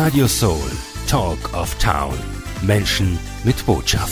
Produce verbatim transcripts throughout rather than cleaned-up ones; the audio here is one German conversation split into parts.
Radio Soul, Talk of Town. Menschen mit Botschaft.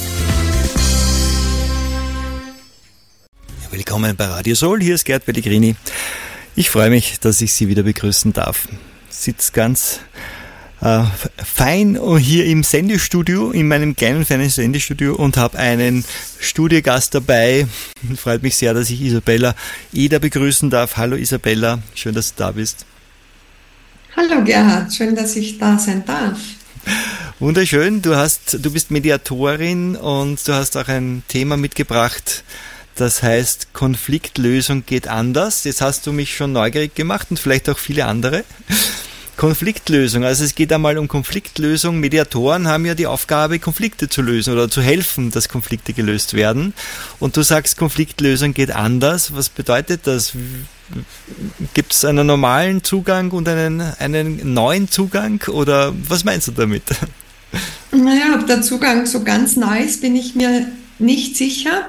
Willkommen bei Radio Soul, hier ist Gerd Pellegrini. Ich freue mich, dass ich Sie wieder begrüßen darf. Ich sitze ganz äh, fein hier im Sendestudio, in meinem kleinen, feinen Sendestudio und habe einen Studiogast dabei. Freut mich sehr, dass ich Isabella Eder begrüßen darf. Hallo Isabella, schön, dass du da bist. Hallo Gerhard, schön, dass ich da sein darf. Wunderschön, du hast, du bist Mediatorin und du hast auch ein Thema mitgebracht, das heißt Konfliktlösung geht anders. Jetzt hast du mich schon neugierig gemacht und vielleicht auch viele andere. Konfliktlösung, also es geht einmal um Konfliktlösung. Mediatoren haben ja die Aufgabe, Konflikte zu lösen oder zu helfen, dass Konflikte gelöst werden. Und du sagst, Konfliktlösung geht anders. Was bedeutet das? Gibt es einen normalen Zugang und einen, einen neuen Zugang oder was meinst du damit? Naja, ob der Zugang so ganz neu ist, bin ich mir nicht sicher.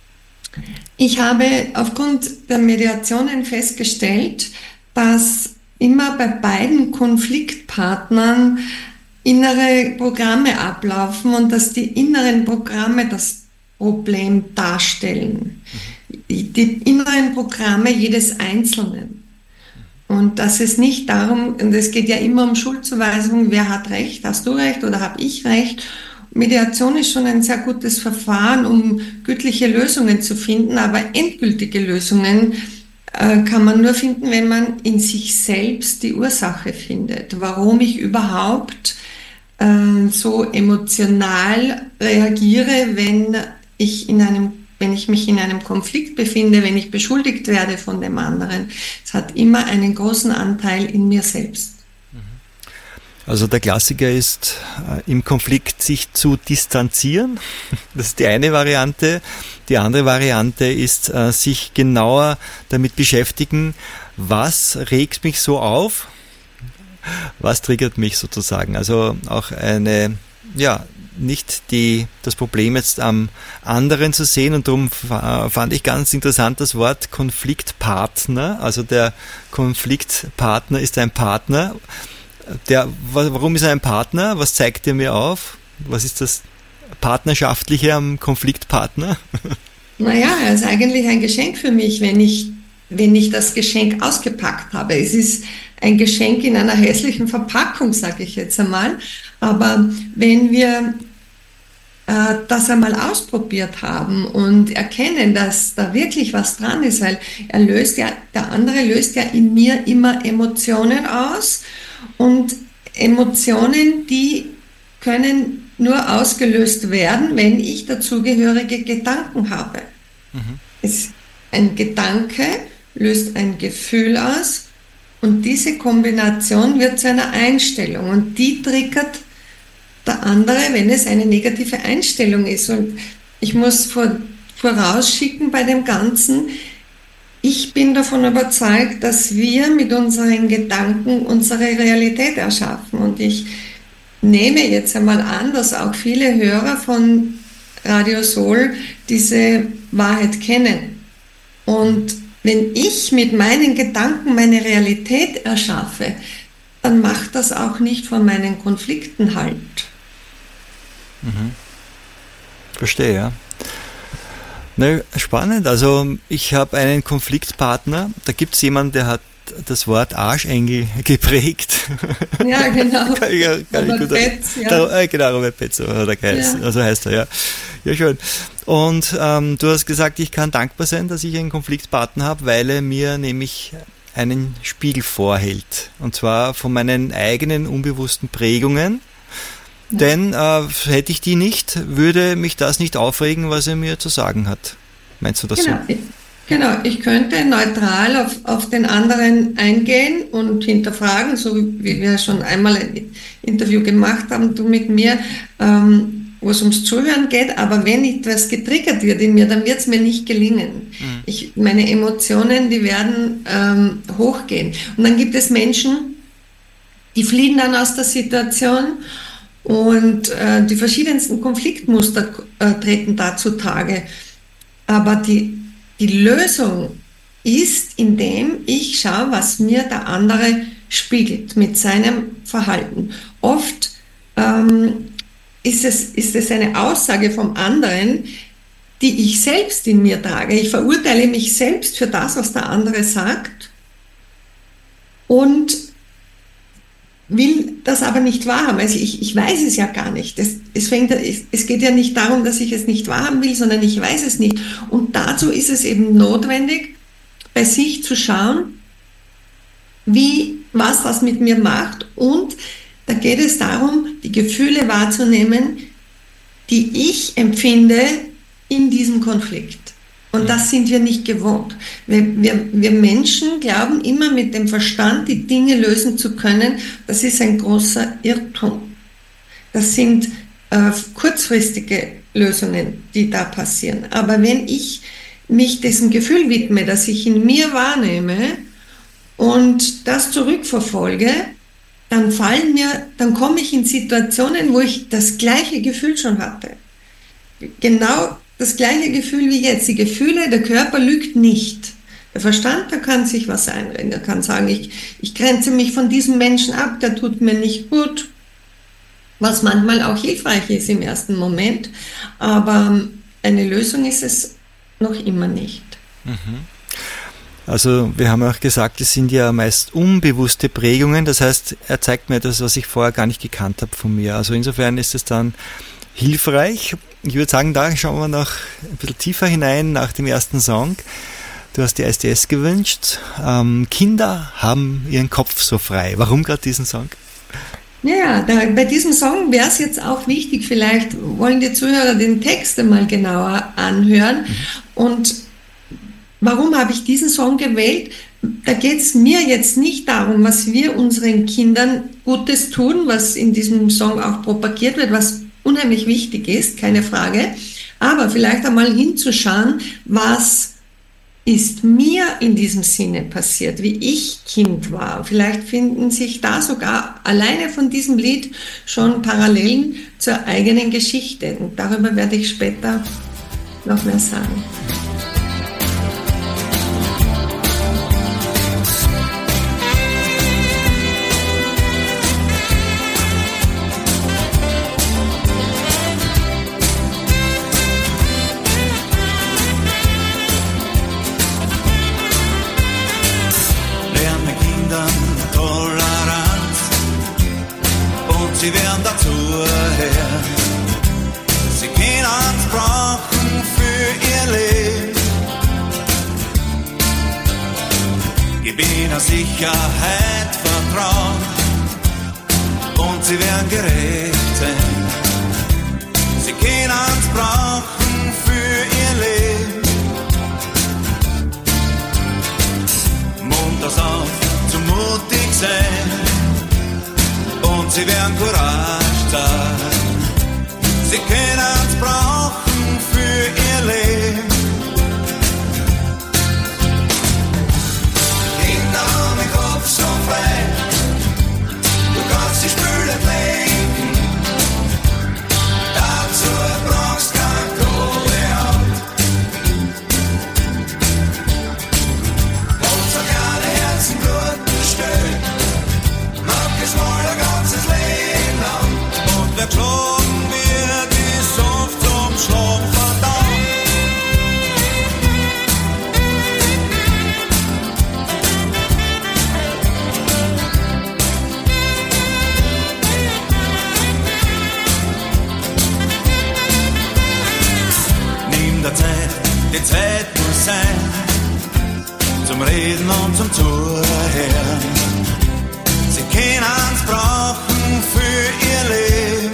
Ich habe aufgrund der Mediationen festgestellt, dass immer bei beiden Konfliktpartnern innere Programme ablaufen und dass die inneren Programme das Problem darstellen. Die inneren Programme jedes Einzelnen. Und dass es nicht darum, und es geht ja immer um Schuldzuweisung, wer hat Recht, hast du Recht oder habe ich Recht. Mediation ist schon ein sehr gutes Verfahren, um gütliche Lösungen zu finden, aber endgültige Lösungen äh, kann man nur finden, wenn man in sich selbst die Ursache findet, warum ich überhaupt äh, so emotional reagiere, wenn ich in einem wenn ich mich in einem Konflikt befinde, wenn ich beschuldigt werde von dem anderen. Es hat immer einen großen Anteil in mir selbst. Also der Klassiker ist, im Konflikt sich zu distanzieren. Das ist die eine Variante. Die andere Variante ist, sich genauer damit beschäftigen, was regt mich so auf, was triggert mich sozusagen. Also auch eine, ja, nicht die, das Problem jetzt am anderen zu sehen, und darum fand ich ganz interessant das Wort Konfliktpartner. Also der Konfliktpartner ist ein Partner. Der, warum ist er ein Partner? Was zeigt er mir auf? Was ist das Partnerschaftliche am Konfliktpartner? Naja, er ist eigentlich ein Geschenk für mich, wenn ich, wenn ich das Geschenk ausgepackt habe. Es ist ein Geschenk in einer hässlichen Verpackung, sage ich jetzt einmal. Aber wenn wir äh, das einmal ausprobiert haben und erkennen, dass da wirklich was dran ist, weil er löst ja, der andere löst ja in mir immer Emotionen aus, und Emotionen, die können nur ausgelöst werden, wenn ich dazugehörige Gedanken habe. Mhm. Es, ein Gedanke löst ein Gefühl aus, und diese Kombination wird zu einer Einstellung, und die triggert der andere, wenn es eine negative Einstellung ist. Und ich muss vor, vorausschicken bei dem Ganzen, ich bin davon überzeugt, dass wir mit unseren Gedanken unsere Realität erschaffen. Und ich nehme jetzt einmal an, dass auch viele Hörer von Radio Soul diese Wahrheit kennen. Und wenn ich mit meinen Gedanken meine Realität erschaffe, dann macht das auch nicht von meinen Konflikten Halt. Mhm. Verstehe, ja. Ne, spannend. Also ich habe einen Konfliktpartner, da gibt es jemanden, der hat das Wort Arschengel geprägt. Ja, genau. kann ich, kann Robert Petz, ja. Der, äh, genau, Robert Petz, oder heißt, ja. Also heißt er, ja. Ja, schön. Und ähm, du hast gesagt, ich kann dankbar sein, dass ich einen Konfliktpartner habe, weil er mir nämlich einen Spiegel vorhält. Und zwar von meinen eigenen unbewussten Prägungen. Ja. Denn äh, hätte ich die nicht, würde mich das nicht aufregen, was er mir zu sagen hat. Meinst du das genau. so? Genau, ich könnte neutral auf, auf den anderen eingehen und hinterfragen, so wie wir schon einmal ein Interview gemacht haben, du mit mir, ähm, wo es ums Zuhören geht, aber wenn etwas getriggert wird in mir, dann wird es mir nicht gelingen. Mhm. Ich, meine Emotionen, die werden ähm, hochgehen. Und dann gibt es Menschen, die fliehen dann aus der Situation, und äh, die verschiedensten Konfliktmuster äh, treten da zutage. Aber die Die Lösung ist, indem ich schaue, was mir der andere spiegelt mit seinem Verhalten. oft ähm, ist es, ist es eine Aussage vom anderen, die ich selbst in mir trage. Ich verurteile mich selbst für das, was der andere sagt und will das aber nicht wahrhaben. Also ich, ich weiß es ja gar nicht. Es, es, fängt, es, es geht ja nicht darum, dass ich es nicht wahrhaben will, sondern ich weiß es nicht. Und dazu ist es eben notwendig, bei sich zu schauen, wie, was das mit mir macht. Und da geht es darum, die Gefühle wahrzunehmen, die ich empfinde in diesem Konflikt. Und das sind wir nicht gewohnt. Wir, wir, wir Menschen glauben immer mit dem Verstand die Dinge lösen zu können. Das ist ein großer Irrtum. Das sind äh, kurzfristige Lösungen, die da passieren. Aber wenn ich mich diesem Gefühl widme, das ich in mir wahrnehme und das zurückverfolge, dann fallen mir, dann komme ich in Situationen, wo ich das gleiche Gefühl schon hatte. Genau das gleiche Gefühl wie jetzt. Die Gefühle, der Körper lügt nicht. Der Verstand, der kann sich was einreden. Der kann sagen, ich, ich grenze mich von diesem Menschen ab, der tut mir nicht gut. Was manchmal auch hilfreich ist im ersten Moment. Aber eine Lösung ist es noch immer nicht. Also wir haben auch gesagt, es sind ja meist unbewusste Prägungen. Das heißt, er zeigt mir das, was ich vorher gar nicht gekannt habe von mir. Also insofern ist es dann hilfreich. Ich würde sagen, da schauen wir noch ein bisschen tiefer hinein nach dem ersten Song. Du hast die S D S gewünscht. Ähm, Kinder haben ihren Kopf so frei. Warum gerade diesen Song? Ja, da, bei diesem Song wäre es jetzt auch wichtig, vielleicht wollen die Zuhörer den Text einmal genauer anhören. Mhm. Und warum habe ich diesen Song gewählt? Da geht es mir jetzt nicht darum, was wir unseren Kindern Gutes tun, was in diesem Song auch propagiert wird, was unheimlich wichtig ist, keine Frage, aber vielleicht einmal hinzuschauen, was ist mir in diesem Sinne passiert, wie ich Kind war. Vielleicht finden sich da sogar alleine von diesem Lied schon Parallelen zur eigenen Geschichte. Und darüber werde ich später noch mehr sagen. Sie werden dazuhören, sie können es brauchen für ihr Leben. Gib ihnen Sicherheit, Vertrauen und sie werden gerecht sein. Sie können es brauchen für ihr Leben. Munter auf, zu mutig sein. Und sie werden Courage sein. Sie können es brauchen für ihr Leben. Kinder haben den Kopf so frei. Du kannst die Spüle lenken. Dazu brauchst kein Kohlehaut. Und so gerne Herzenblut bestellt. Mag es wohl ein ganzes Leben lang. Und wer geschlagen wird, ist oft zum Schlagen verdammt. Nimm der Zeit, die Zeit muss sein, zum Reden und zum Zuhören. Sie können es brauchen für ihr Leben.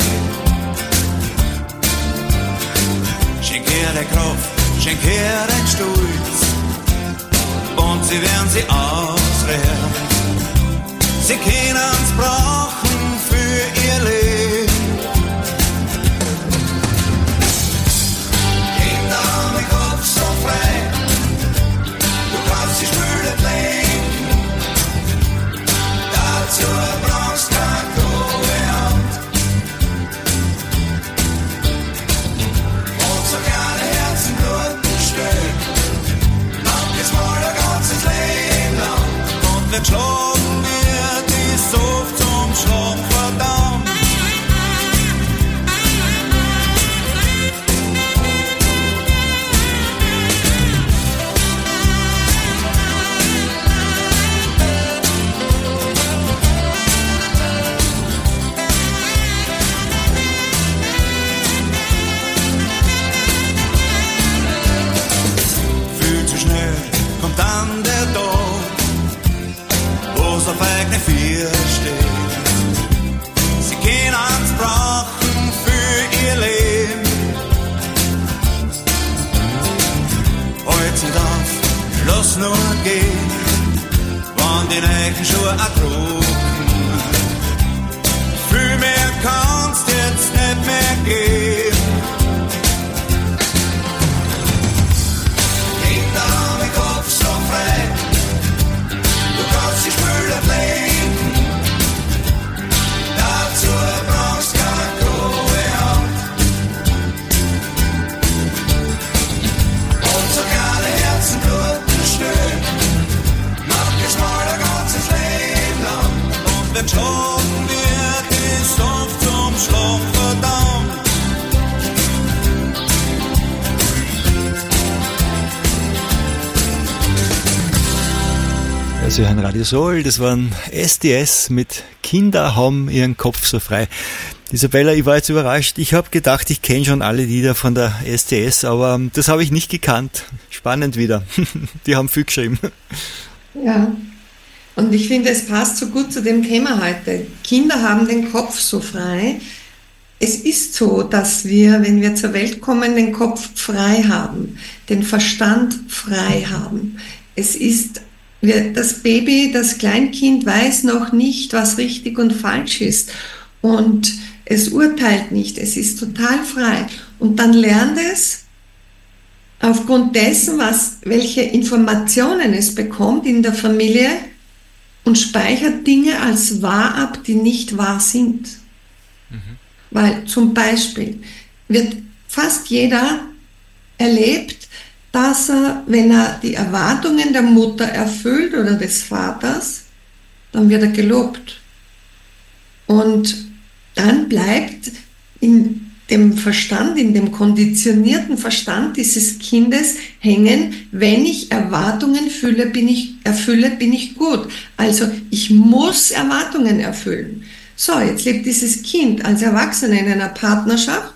Schenk ihr die Kraft, schenk ihr den Stolz und sie werden sie ausrehren. Sie können es brauchen für ihr Leben. Kinder haben den Kopf so frei, du kannst die Spüle lenken. Dazu brauchst kein Kohlehaut. Und so gerne Herzenblut bestellt. Mag es wohl ein ganzes Leben lang. Und wenn geschlagen wird, ist oft zum Schlag verdammt. bloß auf eigene vier stehen. Sie können's brauchen für ihr Leben. Holz und auf, lass nur gehen, wann die neuen Schuhe ertrugen. Viel mehr kannst jetzt nicht mehr geben. Kinder haben den Kopf so frei, du kannst die Spüle legen. Dazu brauchst du keine grobe Hand. Und sogar die Herzen bluten schnell, mach es mal ein ganzes Leben lang. Und wenn schon wird, ist oft zum Schlaf verdammt. Also ein Radio Soul, das waren S D S mit Kinder haben ihren Kopf so frei. Isabella, ich war jetzt überrascht. Ich habe gedacht, ich kenne schon alle Lieder von der S D S, aber das habe ich nicht gekannt. Spannend wieder. Die haben viel geschrieben. Ja, und ich finde, es passt so gut zu dem Thema heute. Kinder haben den Kopf so frei. Es ist so, dass wir, wenn wir zur Welt kommen, den Kopf frei haben, den Verstand frei haben. Es ist Das Baby, das Kleinkind weiß noch nicht, was richtig und falsch ist und es urteilt nicht, es ist total frei und dann lernt es aufgrund dessen, was, welche Informationen es bekommt in der Familie und speichert Dinge als wahr ab, die nicht wahr sind. Mhm. Weil zum Beispiel wird fast jeder erlebt, dass er, wenn er die Erwartungen der Mutter erfüllt oder des Vaters, dann wird er gelobt. Und dann bleibt in dem Verstand, in dem konditionierten Verstand dieses Kindes hängen, wenn ich Erwartungen fülle, bin ich, erfülle, bin ich gut. Also ich muss Erwartungen erfüllen. So, jetzt lebt dieses Kind als Erwachsener in einer Partnerschaft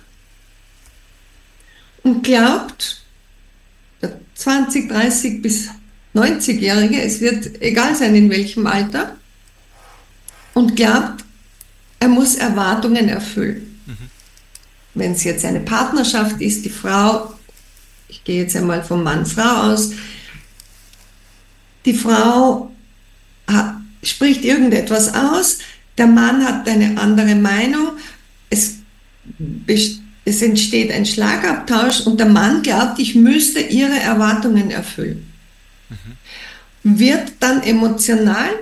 und glaubt, zwanzig, dreißig bis neunzig-Jährige, es wird egal sein in welchem Alter, und glaubt, er muss Erwartungen erfüllen. Mhm. Wenn es jetzt eine Partnerschaft ist, die Frau, ich gehe jetzt einmal vom Mann-Frau aus, die Frau hat, spricht irgendetwas aus, der Mann hat eine andere Meinung, es besteht Es entsteht ein Schlagabtausch und der Mann glaubt, ich müsste ihre Erwartungen erfüllen. Mhm. Wird dann emotional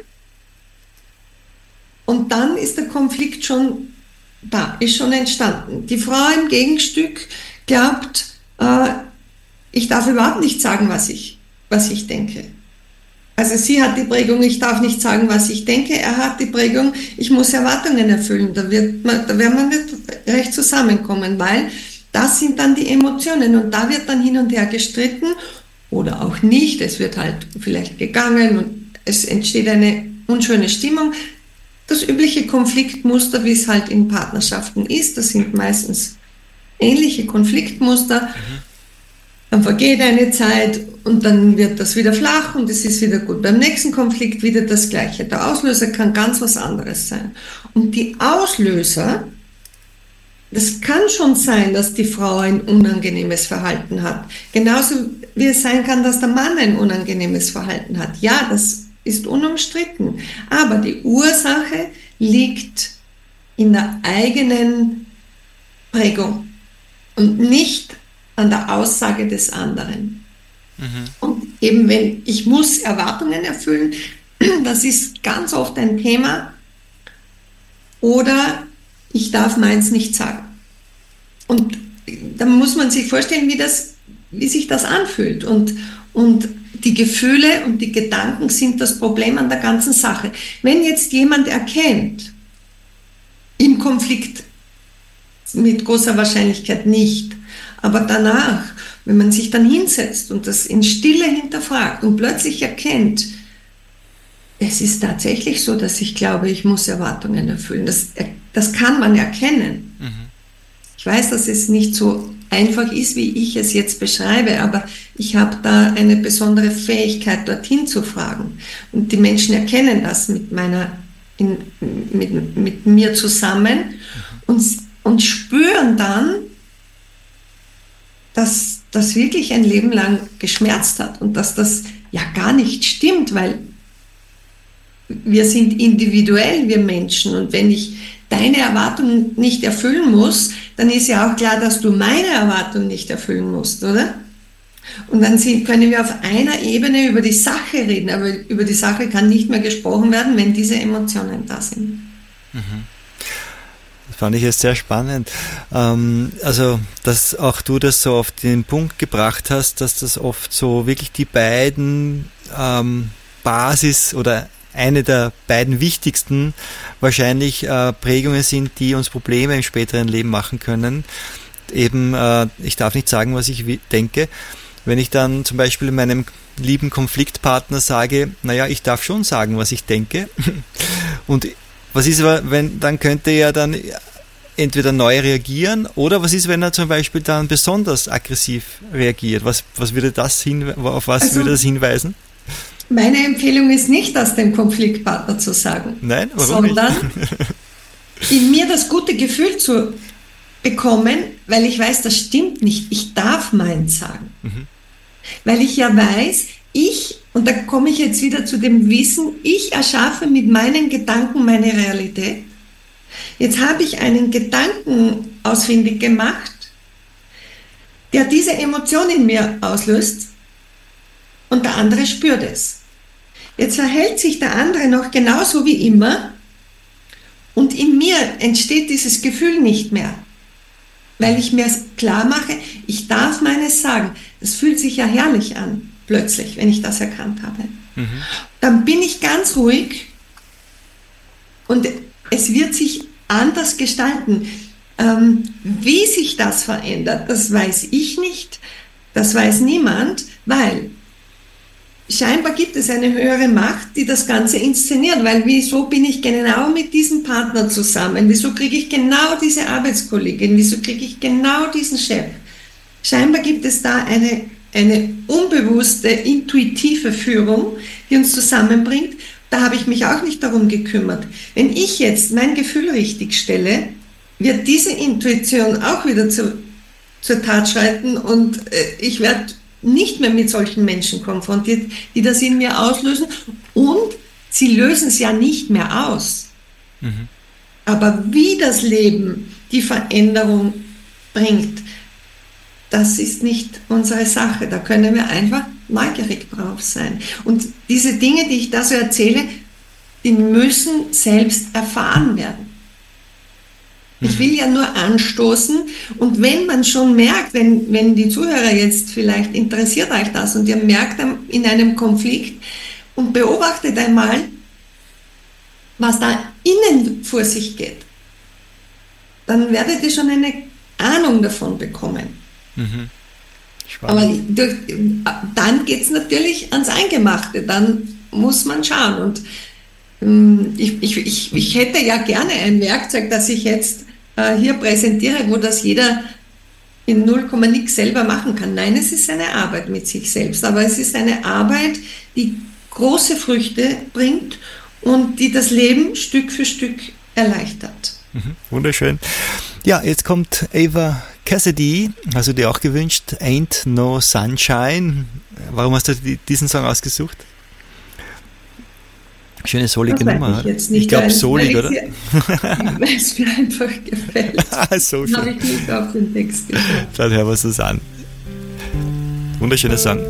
und dann ist der Konflikt schon da, ist schon entstanden. Die Frau im Gegenstück glaubt, äh, ich darf überhaupt nicht sagen, was ich, was ich denke. Also sie hat die Prägung, ich darf nicht sagen, was ich denke. Er hat die Prägung, ich muss Erwartungen erfüllen. Da wird man, da werden wir nicht recht zusammenkommen, weil das sind dann die Emotionen und da wird dann hin und her gestritten oder auch nicht. Es wird halt vielleicht gegangen und es entsteht eine unschöne Stimmung. Das übliche Konfliktmuster, wie es halt in Partnerschaften ist, das sind meistens ähnliche Konfliktmuster. Mhm. Dann vergeht eine Zeit und dann wird das wieder flach und es ist wieder gut. Beim nächsten Konflikt wieder das Gleiche. Der Auslöser kann ganz was anderes sein. Und die Auslöser, das kann schon sein, dass die Frau ein unangenehmes Verhalten hat. Genauso wie es sein kann, dass der Mann ein unangenehmes Verhalten hat. Ja, das ist unumstritten. Aber die Ursache liegt in der eigenen Prägung und nicht an der Aussage des anderen. Mhm. Und eben wenn ich muss Erwartungen erfüllen, das ist ganz oft ein Thema, oder ich darf meins nicht sagen. Und da muss man sich vorstellen, wie, das, wie sich das anfühlt. Und, und die Gefühle und die Gedanken sind das Problem an der ganzen Sache. Wenn jetzt jemand erkennt, im Konflikt mit großer Wahrscheinlichkeit nicht, aber danach, wenn man sich dann hinsetzt und das in Stille hinterfragt und plötzlich erkennt, es ist tatsächlich so, dass ich glaube, ich muss Erwartungen erfüllen. Das, das kann man erkennen. Mhm. Ich weiß, dass es nicht so einfach ist, wie ich es jetzt beschreibe, aber ich habe da eine besondere Fähigkeit, dorthin zu fragen. Und die Menschen erkennen das mit meiner, in, mit, mit mir zusammen und, und spüren dann, dass das wirklich ein Leben lang geschmerzt hat und dass das ja gar nicht stimmt, weil wir sind individuell, wir Menschen, und wenn ich deine Erwartungen nicht erfüllen muss, dann ist ja auch klar, dass du meine Erwartungen nicht erfüllen musst, oder? Und dann sind, können wir auf einer Ebene über die Sache reden, aber über die Sache kann nicht mehr gesprochen werden, wenn diese Emotionen da sind. Mhm. Das fand ich jetzt sehr spannend. Ähm, also, dass auch du das so auf den Punkt gebracht hast, dass das oft so wirklich die beiden ähm, Basis oder eine der beiden wichtigsten wahrscheinlich äh, Prägungen sind, die uns Probleme im späteren Leben machen können. Eben, äh, ich darf nicht sagen, was ich denke. Wenn ich dann zum Beispiel meinem lieben Konfliktpartner sage, naja, ich darf schon sagen, was ich denke. Und was ist aber, wenn, dann könnte er dann entweder neu reagieren, oder was ist, wenn er zum Beispiel dann besonders aggressiv reagiert? Was, was würde das hin, auf was also, würde das hinweisen? Meine Empfehlung ist nicht, das dem Konfliktpartner zu sagen. Nein, warum sondern nicht? in mir das gute Gefühl zu bekommen, weil ich weiß, das stimmt nicht. Ich darf meins sagen. Mhm. Weil ich ja weiß, ich, und da komme ich jetzt wieder zu dem Wissen, ich erschaffe mit meinen Gedanken meine Realität. Jetzt habe ich einen Gedanken ausfindig gemacht, der diese Emotion in mir auslöst, und der andere spürt es. Jetzt verhält sich der andere noch genauso wie immer, und in mir entsteht dieses Gefühl nicht mehr, weil ich mir klar mache, ich darf meines sagen. Es fühlt sich ja herrlich an, plötzlich, wenn ich das erkannt habe. Mhm. Dann bin ich ganz ruhig und es wird sich anders gestalten. Ähm, wie sich das verändert, das weiß ich nicht, das weiß niemand, weil scheinbar gibt es eine höhere Macht, die das Ganze inszeniert, weil wieso bin ich genau mit diesem Partner zusammen? Wieso kriege ich genau diese Arbeitskollegin? Wieso kriege ich genau diesen Chef? Scheinbar gibt es da eine, eine unbewusste, intuitive Führung, die uns zusammenbringt. Da habe ich mich auch nicht darum gekümmert. Wenn ich jetzt mein Gefühl richtig stelle, wird diese Intuition auch wieder zu, zur Tat schreiten, und äh, ich werde nicht mehr mit solchen Menschen konfrontiert, die das in mir auslösen, und sie lösen es ja nicht mehr aus. Mhm. Aber wie das Leben die Veränderung bringt, das ist nicht unsere Sache. Da können wir einfach neugierig drauf sein. Und diese Dinge, die ich da so erzähle, die müssen selbst erfahren werden. Ich will ja nur anstoßen, und wenn man schon merkt, wenn, wenn die Zuhörer jetzt vielleicht interessiert euch das und ihr merkt in einem Konflikt und beobachtet einmal, was da innen vor sich geht, dann werdet ihr schon eine Ahnung davon bekommen. Mhm. Aber durch, dann geht es natürlich ans Eingemachte, dann muss man schauen. Und ähm, ich, ich, ich, ich hätte ja gerne ein Werkzeug, das ich jetzt hier präsentiere, wo das jeder in null Komma nix selber machen kann. Nein, es ist eine Arbeit mit sich selbst, aber es ist eine Arbeit, die große Früchte bringt und die das Leben Stück für Stück erleichtert. Mhm, wunderschön. Ja, jetzt kommt Ava Cassidy, hast du dir auch gewünscht, Ain't No Sunshine. Warum hast du diesen Song ausgesucht? Schöne solige Nummer. Ich, ich glaube solig, oder? Weil es mir einfach gefällt. Ah, so schön. Habe ich nicht auf den Text geschaut. Dann hören wir uns das an. Wunderschöner Song.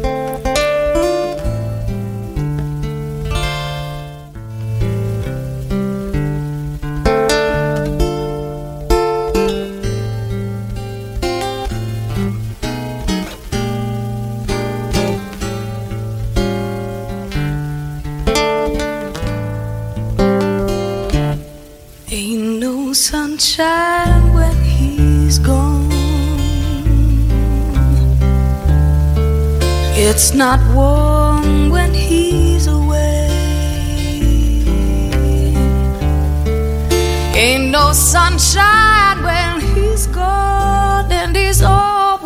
Sunshine when he's gone. It's not warm when he's away. Ain't no sunshine when he's gone, and he's all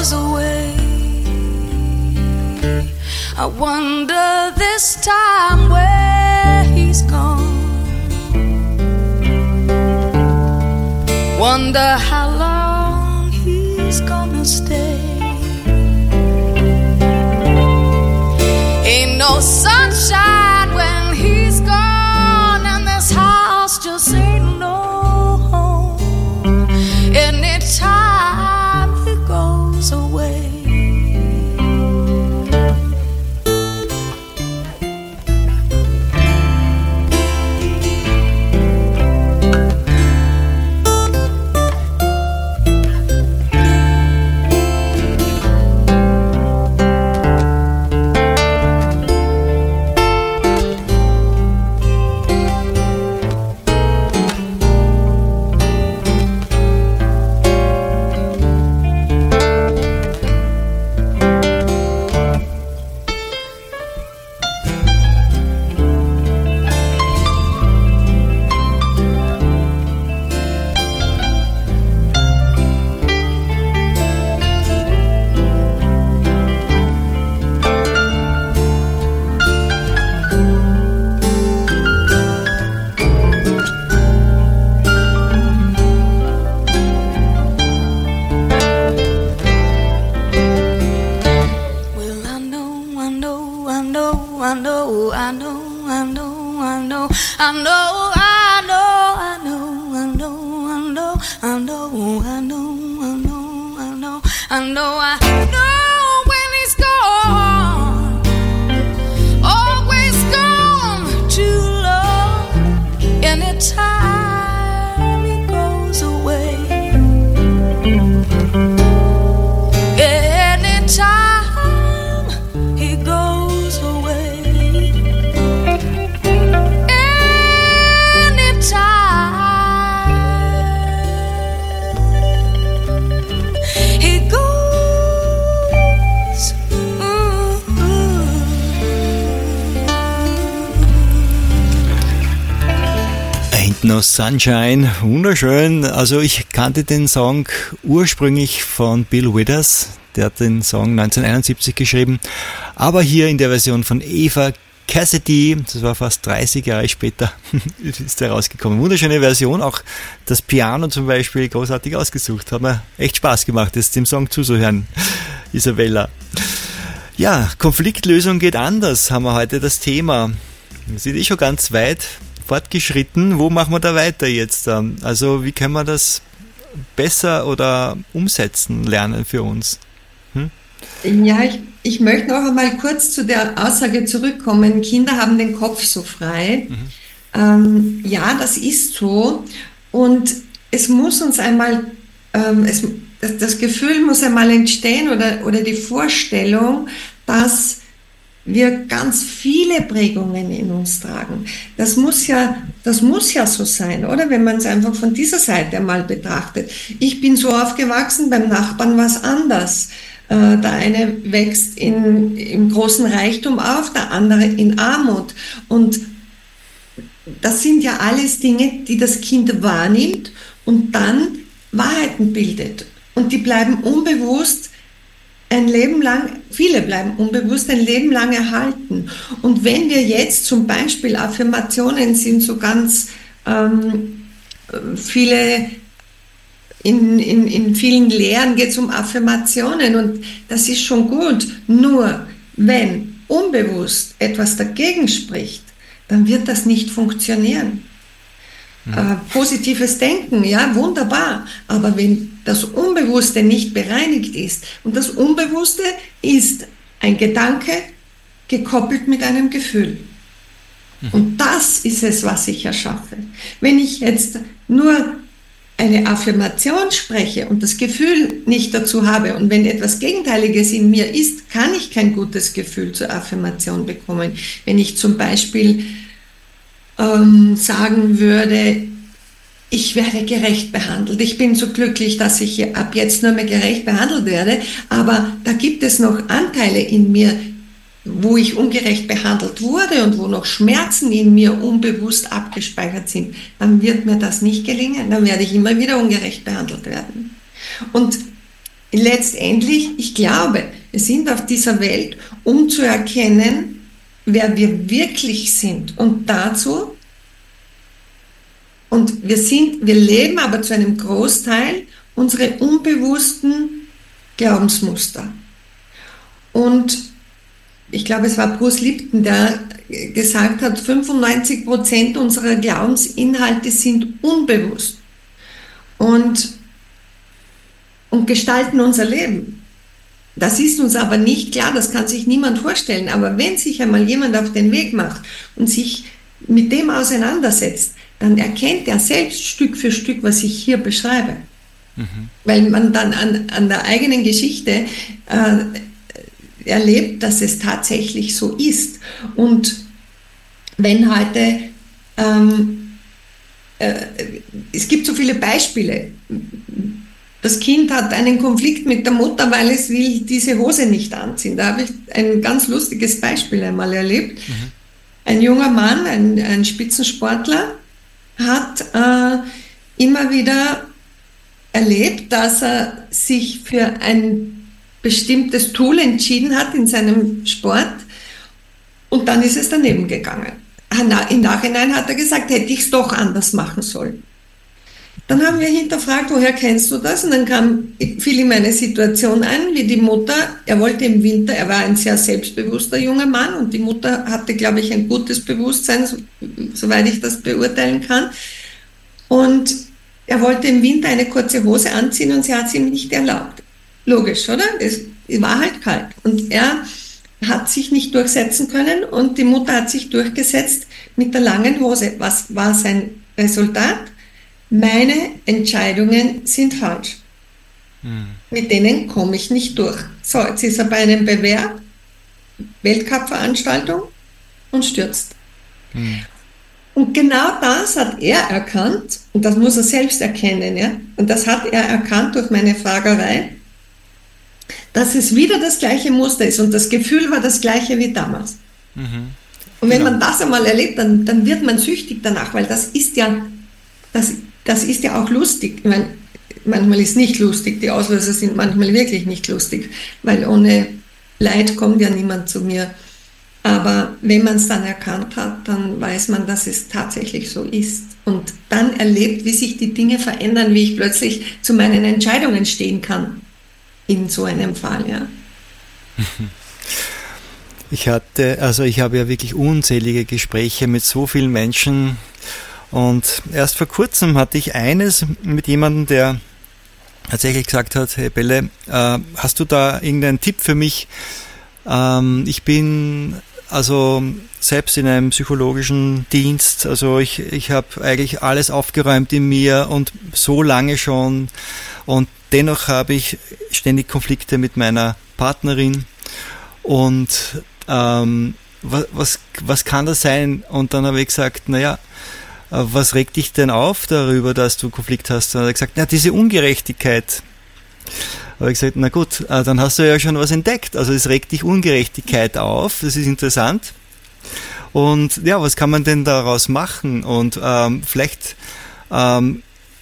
goes away. I wonder this time where he's gone. Wonder how long he's gonna stay. Ain't no sunshine when he's gone, and this house just ain't no home. Anytime he goes away. No Sunshine, wunderschön. Also ich kannte den Song ursprünglich von Bill Withers, der hat den Song neunzehnhunderteinundsiebzig geschrieben, aber hier in der Version von Eva Cassidy, das war fast dreißig Jahre später, ist der rausgekommen. Wunderschöne Version, auch das Piano zum Beispiel großartig ausgesucht, hat mir echt Spaß gemacht, jetzt dem Song zuzuhören, Isabella. Ja, Konfliktlösung geht anders, haben wir heute das Thema. Wir sind eh schon ganz weit fortgeschritten. Wo machen wir da weiter jetzt? Also wie können wir das besser oder umsetzen lernen für uns? Hm? Ja, ich, ich möchte noch einmal kurz zu der Aussage zurückkommen, Kinder haben den Kopf so frei. Mhm. Ähm, ja, das ist so und es muss uns einmal, ähm, es, das, das Gefühl muss einmal entstehen oder, oder die Vorstellung, dass wir ganz viele Prägungen in uns tragen. Das muss ja, das muss ja so sein, oder? Wenn man es einfach von dieser Seite mal betrachtet. Ich bin so aufgewachsen, beim Nachbarn war es anders. Äh, der eine wächst in, im großen Reichtum auf, der andere in Armut. Und das sind ja alles Dinge, die das Kind wahrnimmt und dann Wahrheiten bildet. Und die bleiben unbewusst ein Leben lang, viele bleiben unbewusst ein Leben lang erhalten. Und wenn wir jetzt zum Beispiel Affirmationen sind so ganz ähm, viele, in, in, in vielen Lehren geht es um Affirmationen und das ist schon gut. Nur wenn unbewusst etwas dagegen spricht, dann wird das nicht funktionieren. Äh, positives Denken, ja, wunderbar. Aber wenn das Unbewusste nicht bereinigt ist, und das Unbewusste ist ein Gedanke gekoppelt mit einem Gefühl. Mhm. Und das ist es, was ich erschaffe. Wenn ich jetzt nur eine Affirmation spreche und das Gefühl nicht dazu habe und wenn etwas Gegenteiliges in mir ist, kann ich kein gutes Gefühl zur Affirmation bekommen. Wenn ich zum Beispiel ähm, sagen würde, ich werde gerecht behandelt. Ich bin so glücklich, dass ich ab jetzt nur mehr gerecht behandelt werde, aber da gibt es noch Anteile in mir, wo ich ungerecht behandelt wurde und wo noch Schmerzen in mir unbewusst abgespeichert sind, dann wird mir das nicht gelingen. Dann werde ich immer wieder ungerecht behandelt werden. Und letztendlich, ich glaube, wir sind auf dieser Welt, um zu erkennen, wer wir wirklich sind. Und dazu, und wir sind, wir leben aber zu einem Großteil unsere unbewussten Glaubensmuster. Und ich glaube, es war Bruce Lipton, der gesagt hat, fünfundneunzig Prozent unserer Glaubensinhalte sind unbewusst und, und gestalten unser Leben. Das ist uns aber nicht klar, das kann sich niemand vorstellen. Aber wenn sich einmal jemand auf den Weg macht und sich mit dem auseinandersetzt, dann erkennt er selbst Stück für Stück, was ich hier beschreibe. Mhm. Weil man dann an, an der eigenen Geschichte äh, erlebt, dass es tatsächlich so ist. Und wenn heute, ähm, äh, es gibt so viele Beispiele, das Kind hat einen Konflikt mit der Mutter, weil es will diese Hose nicht anziehen. Da habe ich ein ganz lustiges Beispiel einmal erlebt. Mhm. Ein junger Mann, ein, ein Spitzensportler, hat äh, immer wieder erlebt, dass er sich für ein bestimmtes Tool entschieden hat in seinem Sport und dann ist es daneben gegangen. Im Nachhinein hat er gesagt, hätte ich es doch anders machen sollen. Dann haben wir hinterfragt, woher kennst du das? Und dann kam, fiel ihm eine Situation ein, wie die Mutter, er wollte im Winter, er war ein sehr selbstbewusster junger Mann und die Mutter hatte, glaube ich, ein gutes Bewusstsein, so, soweit ich das beurteilen kann. Und er wollte im Winter eine kurze Hose anziehen und sie hat es ihm nicht erlaubt. Logisch, oder? Es war halt kalt. Und er hat sich nicht durchsetzen können und die Mutter hat sich durchgesetzt mit der langen Hose. Was war sein Resultat? Meine Entscheidungen sind falsch. Hm. Mit denen komme ich nicht durch. So, jetzt ist er bei einem Bewerb, Weltcup-Veranstaltung und stürzt. Hm. Und genau das hat er erkannt, und das muss er selbst erkennen, ja? Und das hat er erkannt durch meine Fragerei, dass es wieder das gleiche Muster ist und das Gefühl war das gleiche wie damals. Mhm. Und wenn genau. man das einmal erlebt, dann, dann wird man süchtig danach, weil das ist ja, das, das ist ja auch lustig. Ich meine, manchmal ist nicht lustig, die Auslöser sind manchmal wirklich nicht lustig, weil ohne Leid kommt ja niemand zu mir. Aber wenn man es dann erkannt hat, dann weiß man, dass es tatsächlich so ist. Und dann erlebt, wie sich die Dinge verändern, wie ich plötzlich zu meinen Entscheidungen stehen kann. In so einem Fall, ja. Ich hatte, also ich habe ja wirklich unzählige Gespräche mit so vielen Menschen und erst vor kurzem hatte ich eines mit jemandem, der tatsächlich gesagt hat, hey Belle, äh, hast du da irgendeinen Tipp für mich? Ähm, ich bin also selbst in einem psychologischen Dienst, also ich, ich habe eigentlich alles aufgeräumt in mir und so lange schon und dennoch habe ich ständig Konflikte mit meiner Partnerin und ähm, was, was, was kann das sein? Und dann habe ich gesagt, naja, was regt dich denn auf darüber, dass du Konflikt hast? Und dann hat er gesagt, na, diese Ungerechtigkeit. Da habe ich gesagt, na gut, dann hast du ja schon was entdeckt. Also es regt dich Ungerechtigkeit auf, das ist interessant. Und ja, was kann man denn daraus machen? Und ähm, vielleicht ähm,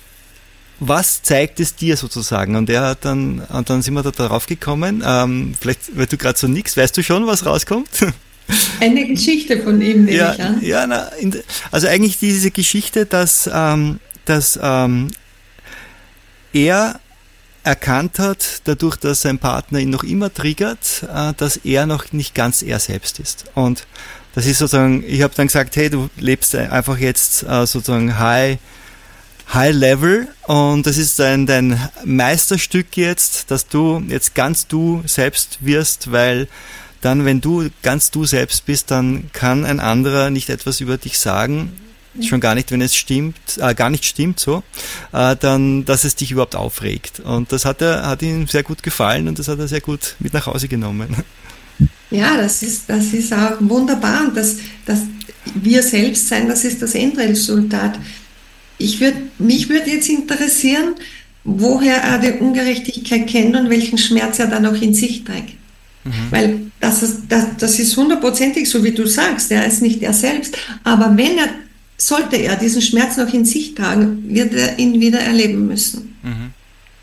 was zeigt es dir sozusagen? Und er hat dann, und dann sind wir da darauf gekommen, ähm, vielleicht, weil du gerade so nix, weißt du schon, was rauskommt? Eine Geschichte von ihm, nehme ja, ich an. Ja, na, in, also eigentlich diese Geschichte, dass, ähm, dass ähm, er erkannt hat, dadurch, dass sein Partner ihn noch immer triggert, äh, dass er noch nicht ganz er selbst ist. Und das ist sozusagen, ich habe dann gesagt, hey, du lebst einfach jetzt äh, sozusagen high, High Level und das ist dein, dein Meisterstück jetzt, dass du jetzt ganz du selbst wirst, weil dann, wenn du ganz du selbst bist, dann kann ein anderer nicht etwas über dich sagen, schon gar nicht, wenn es stimmt, äh, gar nicht stimmt so, äh, dann, dass es dich überhaupt aufregt. Und das hat er, hat ihm sehr gut gefallen und das hat er sehr gut mit nach Hause genommen. Ja, das ist, das ist auch wunderbar und das, das wir selbst sein, das ist das Endresultat. Ich würd, mich würde jetzt interessieren, woher er die Ungerechtigkeit kennt und welchen Schmerz er dann auch in sich trägt. Mhm. Weil das ist, das, das ist hundertprozentig so, wie du sagst, er ist nicht er selbst. Aber wenn er, sollte er diesen Schmerz noch in sich tragen, wird er ihn wieder erleben müssen. Mhm.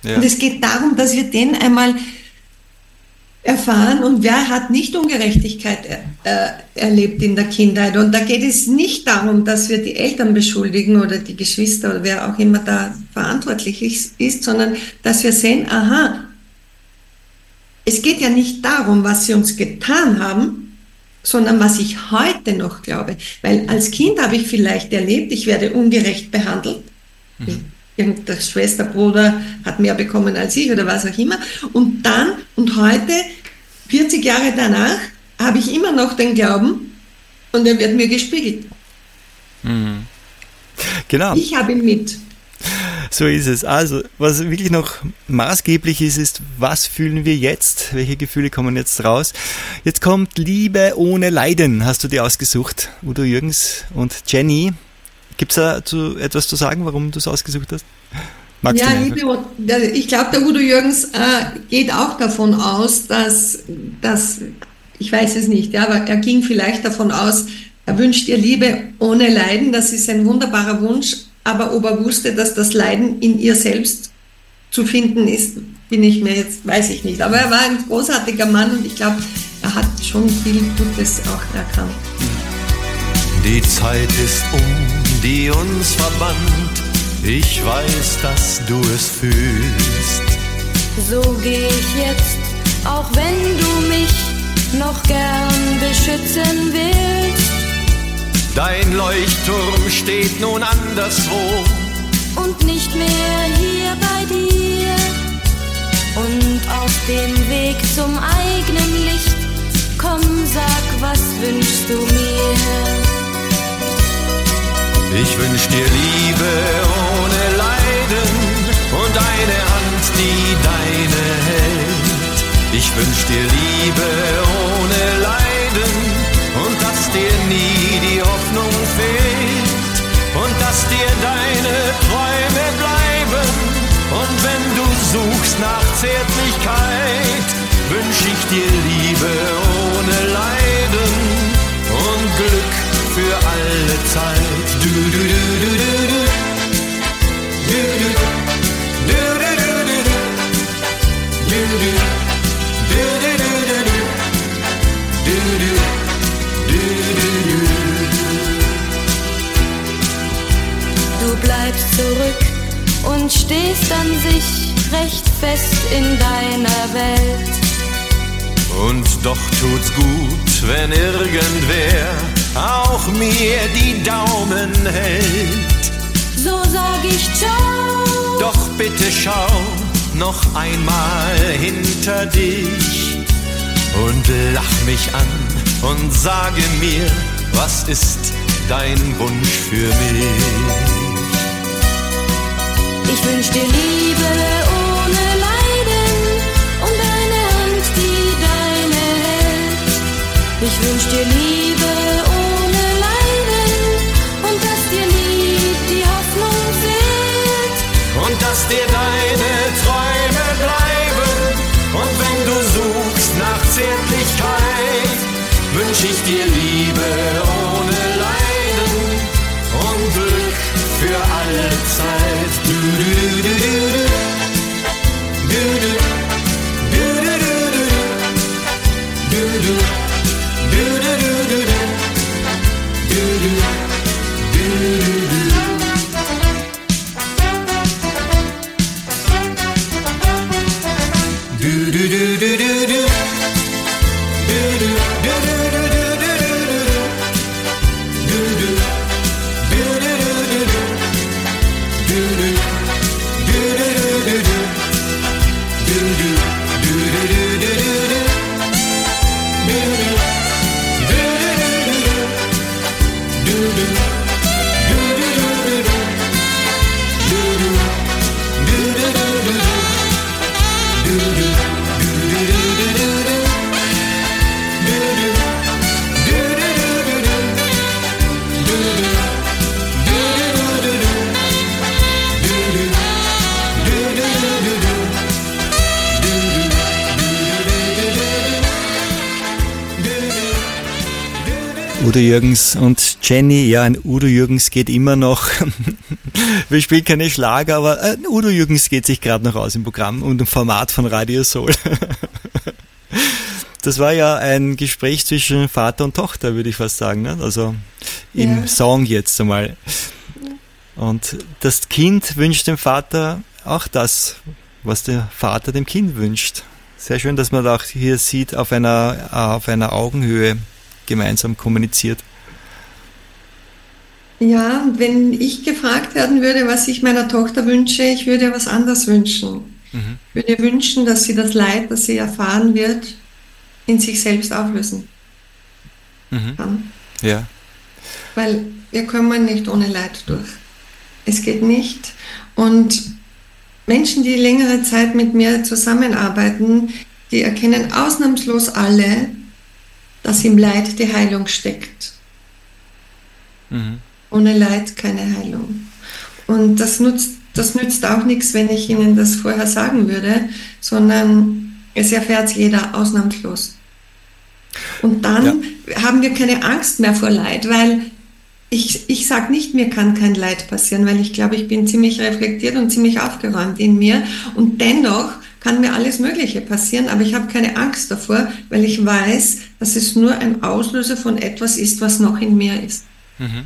Ja. Und es geht darum, dass wir den einmal erfahren und wer hat nicht Ungerechtigkeit äh, erlebt in der Kindheit. Und da geht es nicht darum, dass wir die Eltern beschuldigen oder die Geschwister oder wer auch immer da verantwortlich ist, ist, sondern dass wir sehen, aha, es geht ja nicht darum, was sie uns getan haben, sondern was ich heute noch glaube. Weil als Kind habe ich vielleicht erlebt, ich werde ungerecht behandelt. Mhm. Irgendeine Schwester, Bruder hat mehr bekommen als ich oder was auch immer. Und dann und heute, vierzig Jahre danach, habe ich immer noch den Glauben und er wird mir gespiegelt. Mhm. Genau. Ich habe ihn mit. So ist es. Also, was wirklich noch maßgeblich ist, ist, was fühlen wir jetzt? Welche Gefühle kommen jetzt raus? Jetzt kommt Liebe ohne Leiden, hast du dir ausgesucht, Udo Jürgens und Jenny. Gibt es dazu etwas zu sagen, warum du es ausgesucht hast? Magst ja, du Liebe, ich glaube, der Udo Jürgens äh, geht auch davon aus, dass, dass, ich weiß es nicht, ja, aber er ging vielleicht davon aus, er wünscht ihr Liebe ohne Leiden, das ist ein wunderbarer Wunsch, aber ob er wusste, dass das Leiden in ihr selbst zu finden ist, bin ich mir jetzt, weiß ich nicht. Aber er war ein großartiger Mann und ich glaube, er hat schon viel Gutes auch erkannt. Die Zeit ist um, die uns verband. Ich weiß, dass du es fühlst. So geh ich jetzt, auch wenn du mich noch gern beschützen willst. Dein Leuchtturm steht nun anderswo und nicht mehr hier bei dir. Und auf dem Weg zum eigenen Licht, komm, sag, was wünschst du mir? Ich wünsch dir Liebe ohne Leiden und eine Hand, die deine hält. Ich wünsch dir Liebe ohne Leiden und dass dir nie die Hoffnung fehlt und dass dir deine Träume bleiben. Und wenn du suchst nach Zärtlichkeit, wünsch ich dir Liebe ohne Leiden und Glück für alle Zeit. Du, du, du, du, du, du. Du, du, du, du, du, du, du. Du, du, du, du, du, du, du. Du, du, du, du, du. Du bleibst zurück und stehst an sich recht fest in deiner Welt. Und doch tut's gut, wenn irgendwer auch mir die Daumen hält. So sag ich ciao. Doch bitte schau noch einmal hinter dich und lach mich an und sage mir, was ist dein Wunsch für mich? Ich wünsch dir Liebe ohne Leiden und eine Hand, die deine hält. Ich wünsch dir Liebe ohne Leiden und dass dir nie die Hoffnung fehlt. Und dass dir deine Träume bleiben. Und wenn du suchst nach Zärtlichkeit, wünsch ich dir Liebe ohne Leiden und Glück für alle Zeit. Du, du, du, du, du. Du, du, du, du, du, du. Du, du, du, du, du, du. Du, du, du, du, du. Du, du, du, du, du, du. Do do Udo Jürgens und Jenny, ja, ein Udo Jürgens geht immer noch. Wir spielen keine Schlager, aber ein Udo Jürgens geht sich gerade noch aus im Programm und im Format von Radio Soul. Das war ja ein Gespräch zwischen Vater und Tochter, würde ich fast sagen, ne? Also im ja. Song jetzt einmal. Und das Kind wünscht dem Vater auch das, was der Vater dem Kind wünscht. Sehr schön, dass man auch hier sieht, auf einer, auf einer Augenhöhe gemeinsam kommuniziert. Ja, wenn ich gefragt werden würde, was ich meiner Tochter wünsche, ich würde was anderes wünschen. Mhm. Ich würde wünschen, dass sie das Leid, das sie erfahren wird, in sich selbst auflösen mhm. kann. Ja. Weil wir kommen nicht ohne Leid durch. Es geht nicht. Und Menschen, die längere Zeit mit mir zusammenarbeiten, die erkennen ausnahmslos alle, dass im Leid die Heilung steckt. Mhm. Ohne Leid keine Heilung. Und das nutzt, das nützt auch nichts, wenn ich Ihnen das vorher sagen würde, sondern es erfährt jeder ausnahmslos. Und dann ja. haben wir keine Angst mehr vor Leid, weil ich, ich sage nicht, mir kann kein Leid passieren, weil ich glaube, ich bin ziemlich reflektiert und ziemlich aufgeräumt in mir und dennoch kann mir alles Mögliche passieren, aber ich habe keine Angst davor, weil ich weiß, dass es nur ein Auslöser von etwas ist, was noch in mir ist. Mhm.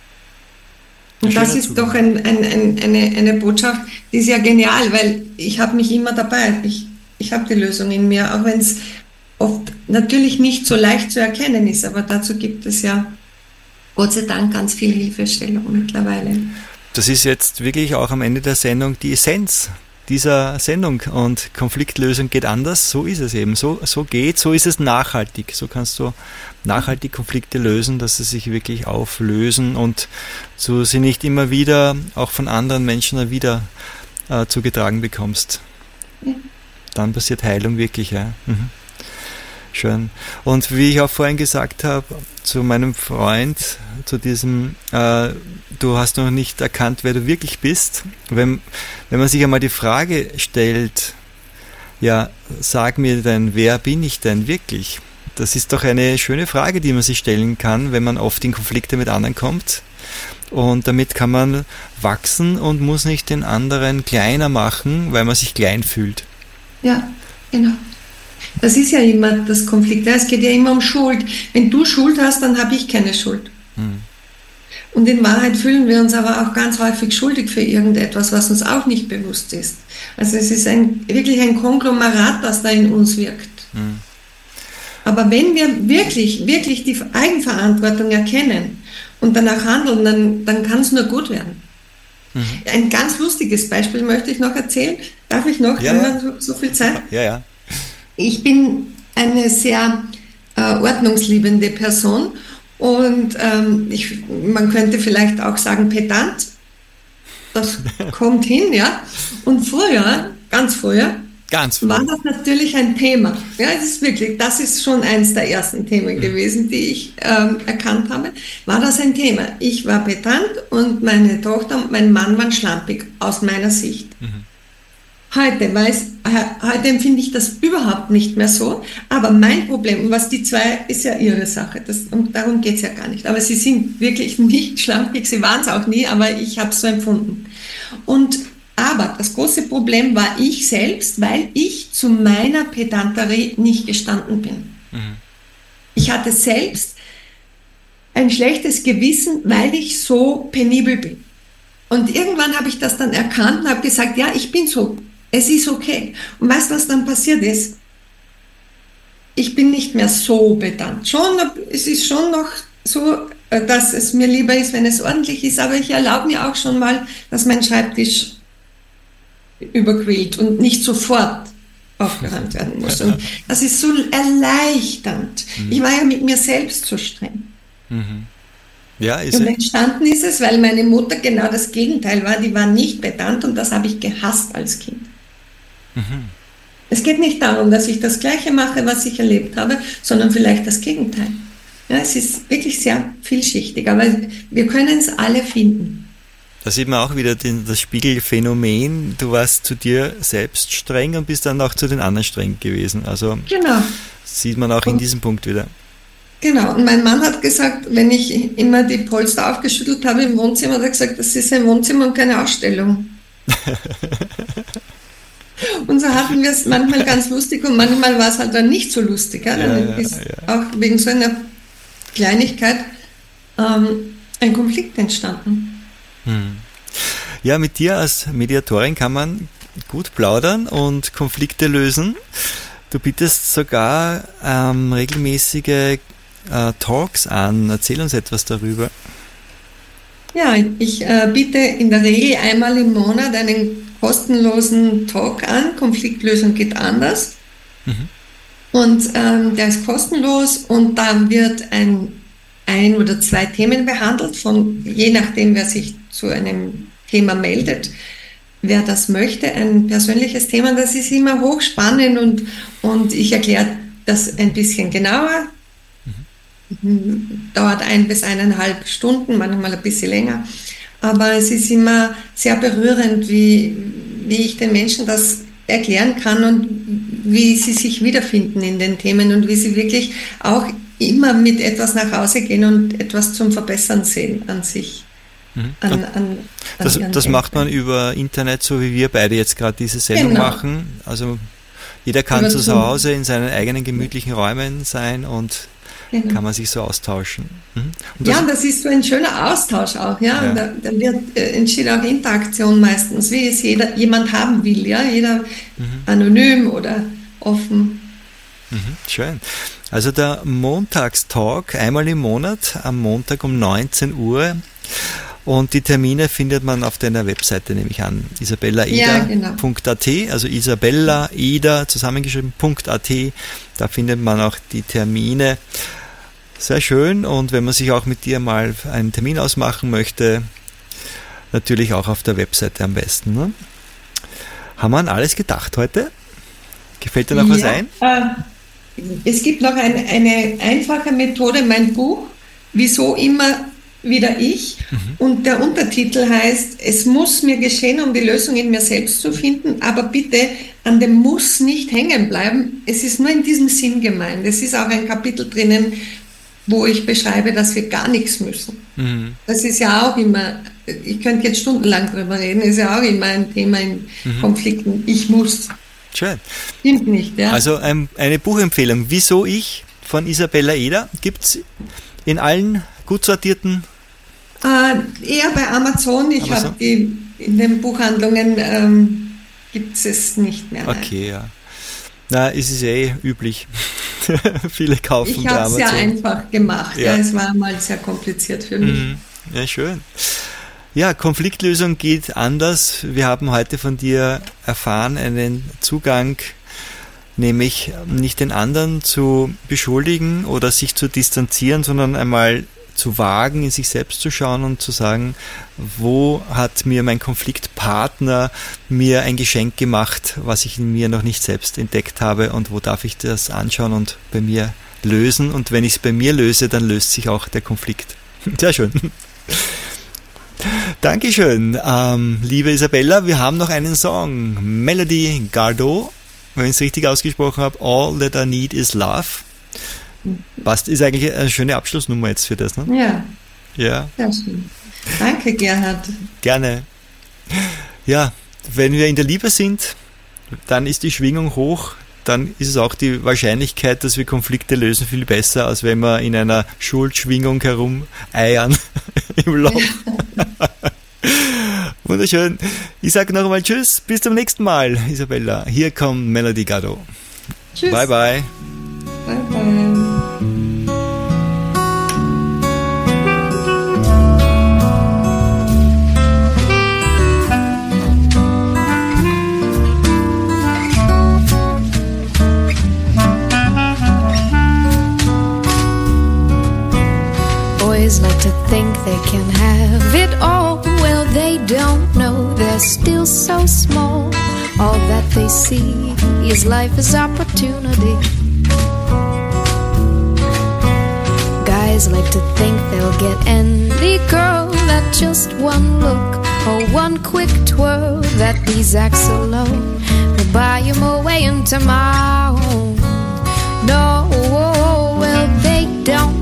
Und das ist Zugang. Doch ein, ein, ein, eine, eine Botschaft, die ist ja genial, weil ich habe mich immer dabei. Ich, ich habe die Lösung in mir, auch wenn es oft natürlich nicht so leicht zu erkennen ist, aber dazu gibt es ja Gott sei Dank ganz viel Hilfestellung mittlerweile. Das ist jetzt wirklich auch am Ende der Sendung die Essenz dieser Sendung und Konfliktlösung geht anders, so ist es eben, so, so geht, so ist es nachhaltig, so kannst du nachhaltig Konflikte lösen, dass sie sich wirklich auflösen und du sie nicht immer wieder auch von anderen Menschen wieder äh, zugetragen bekommst. Ja. Dann passiert Heilung wirklich, ja. Mhm. Schön. Und wie ich auch vorhin gesagt habe, zu meinem Freund, zu diesem, äh, du hast noch nicht erkannt, wer du wirklich bist. Wenn, wenn man sich einmal die Frage stellt, ja, sag mir denn, wer bin ich denn wirklich? Das ist doch eine schöne Frage, die man sich stellen kann, wenn man oft in Konflikte mit anderen kommt. Und damit kann man wachsen und muss nicht den anderen kleiner machen, weil man sich klein fühlt. Ja, genau. Das ist ja immer das Konflikt. Es geht ja immer um Schuld. Wenn du Schuld hast, dann habe ich keine Schuld. Hm. Und in Wahrheit fühlen wir uns aber auch ganz häufig schuldig für irgendetwas, was uns auch nicht bewusst ist. Also es ist ein, wirklich ein Konglomerat, das da in uns wirkt. Hm. Aber wenn wir wirklich, wirklich die Eigenverantwortung erkennen und danach handeln, dann, dann kann es nur gut werden. Mhm. Ein ganz lustiges Beispiel möchte ich noch erzählen. Darf ich noch? Ja, Haben ja. wir so, so viel Zeit? Ja, ja. Ich bin eine sehr äh, ordnungsliebende Person und ähm, ich, man könnte vielleicht auch sagen pedant. Das kommt hin, ja. Und früher, ganz früher, ganz früher, war das natürlich ein Thema. Ja, es ist wirklich, das ist schon eins der ersten Themen gewesen, die ich ähm, erkannt habe. War das ein Thema? Ich war pedant und meine Tochter und mein Mann waren schlampig, aus meiner Sicht. Mhm. Heute, weiß, heute empfinde ich das überhaupt nicht mehr so, aber mein Problem, und was die zwei, ist ja ihre Sache, das, und darum geht es ja gar nicht, aber sie sind wirklich nicht schlampig, sie waren es auch nie, aber ich habe es so empfunden. Und, aber das große Problem war ich selbst, weil ich zu meiner Pedanterie nicht gestanden bin. Mhm. Ich hatte selbst ein schlechtes Gewissen, weil ich so penibel bin. Und irgendwann habe ich das dann erkannt und habe gesagt, ja, ich bin so. Es ist okay. Und weißt du, was dann passiert ist? Ich bin nicht mehr so pedant. Schon, es ist schon noch so, dass es mir lieber ist, wenn es ordentlich ist, aber ich erlaube mir auch schon mal, dass mein Schreibtisch überquillt und nicht sofort aufgeräumt werden muss. Und das ist so erleichternd. Mhm. Ich war ja mit mir selbst so streng. Mhm. Ja, ist und entstanden ist es, weil meine Mutter genau das Gegenteil war. Die war nicht pedant und das habe ich gehasst als Kind. Mhm. Es geht nicht darum, dass ich das Gleiche mache, was ich erlebt habe, sondern vielleicht das Gegenteil. Ja, es ist wirklich sehr vielschichtig, aber wir können es alle finden. Da sieht man auch wieder den, das Spiegelphänomen. Du warst zu dir selbst streng und bist dann auch zu den anderen streng gewesen. Also genau. Sieht man auch in diesem Punkt wieder. Genau, und mein Mann hat gesagt, wenn ich immer die Polster aufgeschüttelt habe im Wohnzimmer, hat er gesagt, das ist ein Wohnzimmer und keine Ausstellung. Und so hatten wir es manchmal ganz lustig und manchmal war es halt dann nicht so lustig. Ja? Dann ja, ist ja. auch wegen so einer Kleinigkeit ähm, ein Konflikt entstanden. Hm. Ja, mit dir als Mediatorin kann man gut plaudern und Konflikte lösen. Du bietest sogar ähm, regelmäßige äh, Talks an. Erzähl uns etwas darüber. Ja, ich äh, biete in der Regel einmal im Monat einen kostenlosen Talk an. Konfliktlösung geht anders. Mhm. Und ähm, der ist kostenlos und da wird ein, ein oder zwei Themen behandelt, von je nachdem, wer sich zu einem Thema meldet. Wer das möchte, ein persönliches Thema, das ist immer hochspannend und, und ich erkläre das ein bisschen genauer. Mhm. Dauert ein bis eineinhalb Stunden, manchmal ein bisschen länger. Aber es ist immer sehr berührend, wie, wie ich den Menschen das erklären kann und wie sie sich wiederfinden in den Themen und wie sie wirklich auch immer mit etwas nach Hause gehen und etwas zum Verbessern sehen an sich. An, an, an das das macht man über Internet, so wie wir beide jetzt gerade diese Sendung genau. machen. Also jeder kann über zu Hause in seinen eigenen gemütlichen Räumen sein und genau. kann man sich so austauschen. Mhm. Und das ja, das ist so ein schöner Austausch auch. Ja, ja. Da, da wird, äh, entsteht auch Interaktion meistens, wie es jeder, jemand haben will. Ja, jeder mhm. anonym oder offen. Mhm. Schön. Also der Montagstalk einmal im Monat am Montag um neunzehn Uhr. Und die Termine findet man auf deiner Webseite, nehme ich an, isabellaeder punkt a t, ja, genau. Also isabellaeder zusammengeschrieben .at, da findet man auch die Termine. Sehr schön, und wenn man sich auch mit dir mal einen Termin ausmachen möchte, natürlich auch auf der Webseite am besten. Ne? Haben wir an alles gedacht heute? Gefällt dir noch ja, was ein? Äh, es gibt noch eine, eine einfache Methode, mein Buch, Wieso immer wieder ich. Mhm. Und der Untertitel heißt, es muss mir geschehen, um die Lösung in mir selbst zu finden, aber bitte an dem Muss nicht hängen bleiben. Es ist nur in diesem Sinn gemeint. Es ist auch ein Kapitel drinnen, wo ich beschreibe, dass wir gar nichts müssen. Mhm. Das ist ja auch immer, ich könnte jetzt stundenlang drüber reden, ist ja auch immer ein Thema in mhm. Konflikten. Ich muss. Schön. Stimmt nicht, ja. Also ein, eine Buchempfehlung, Wieso ich, von Isabella Eder, gibt es in allen gut sortierten Äh, eher bei Amazon. Ich habe die in den Buchhandlungen ähm, gibt es nicht mehr. Nein. Okay, ja. Na, es ist eh üblich. Viele kaufen ich habe es sehr einfach gemacht. Ja. Ja, es war mal sehr kompliziert für mich. Mhm. Ja, schön. Ja, Konfliktlösung geht anders. Wir haben heute von dir erfahren einen Zugang, nämlich nicht den anderen zu beschuldigen oder sich zu distanzieren, sondern einmal zu wagen, in sich selbst zu schauen und zu sagen, wo hat mir mein Konfliktpartner mir ein Geschenk gemacht, was ich in mir noch nicht selbst entdeckt habe, und wo darf ich das anschauen und bei mir lösen, und wenn ich es bei mir löse, dann löst sich auch der Konflikt. Sehr schön. Dankeschön, ähm, liebe Isabella. Wir haben noch einen Song, Melody Gardot, wenn ich es richtig ausgesprochen habe, All That I Need Is Love. Passt, ist eigentlich eine schöne Abschlussnummer jetzt für das, ne? Ja. Ja. Sehr schön. Danke, Gerhard. Gerne. Ja, wenn wir in der Liebe sind, dann ist die Schwingung hoch, dann ist es auch die Wahrscheinlichkeit, dass wir Konflikte lösen, viel besser, als wenn wir in einer Schuldschwingung herumeiern im Loch. Wunderschön. Ich sage noch einmal Tschüss, bis zum nächsten Mal, Isabella. Hier kommt Melody Gardot. Tschüss. Bye, bye. Bye, bye. Boys like to think they can have it all. Well, they don't know they're still so small. All that they see is life as opportunity. Guys like to think they'll get any girl that just one look or one quick twirl, that these acts alone will buy him away into my home. No, well, they don't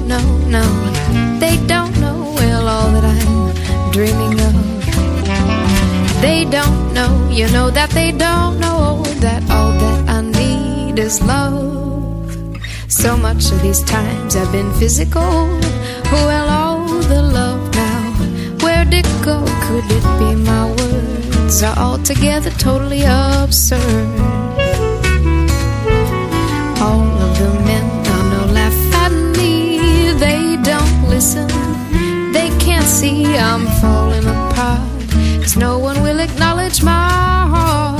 you know that they don't know that all that I need is love. So much of these times have been physical. Well, all the love now, where'd it go? Could it be my words are altogether totally absurd? All of the men I know laugh at me. They don't listen, they can't see I'm falling apart, 'cause no one will acknowledge my heart.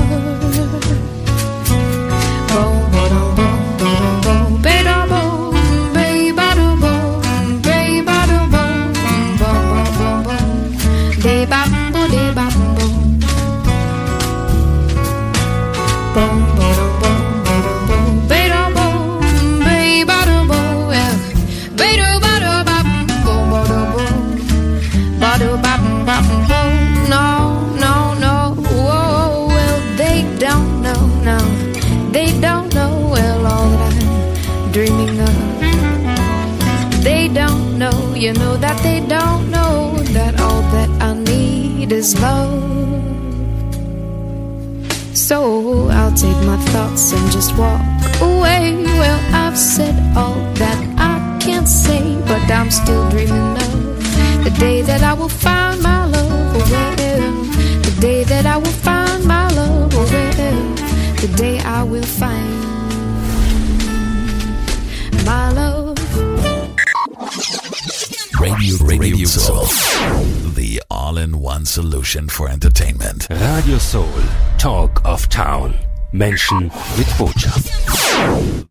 Boom, boom, boom, boom, boom, ba-da, boom, ba-ba-da, boom, ba-ba-da, boom, boom, boom, boom, boom, de-ba, boom, de-ba, boom, boom, boom, boom, boom, ba-da, boom, ba-ba-da, boom, yeah, ba-da, ba-da, ba, boom, ba-da, boom, ba-da, ba, ba, boom. No, no, no, whoa, well, they don't know, no, they don't know, well, all that I'm dreaming of. They don't know, you know that they don't know that all that I need is love. So I'll take my thoughts and just walk away. Well, I've said all that I can't say, but I'm still dreaming of the day that I will find my love. Well, the day that I will find my love. Well, the day I will find my love. Radio, Radio Soul, the all-in-one solution for entertainment. Radio Soul, Talk of Town. Menschen mit Botschaft.